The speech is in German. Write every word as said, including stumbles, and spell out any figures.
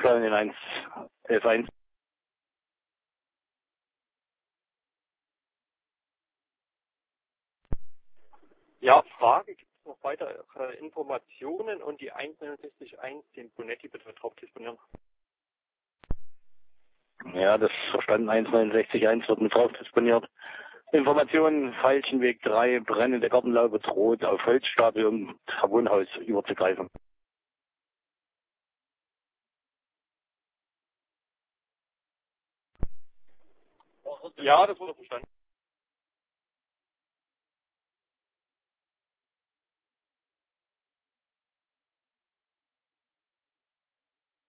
Köln in eins F eins. Ja, Frage, gibt es noch weitere Informationen und die eins neun sechs eins, den Bonetti bitte drauf disponieren? Ja, das verstanden eins neun sechs eins wird mit drauf disponiert. Informationen, Veilchenweg drei, brennende Gartenlaube droht auf Holzstapel, um das Wohnhaus überzugreifen. Ja, das wurde verstanden.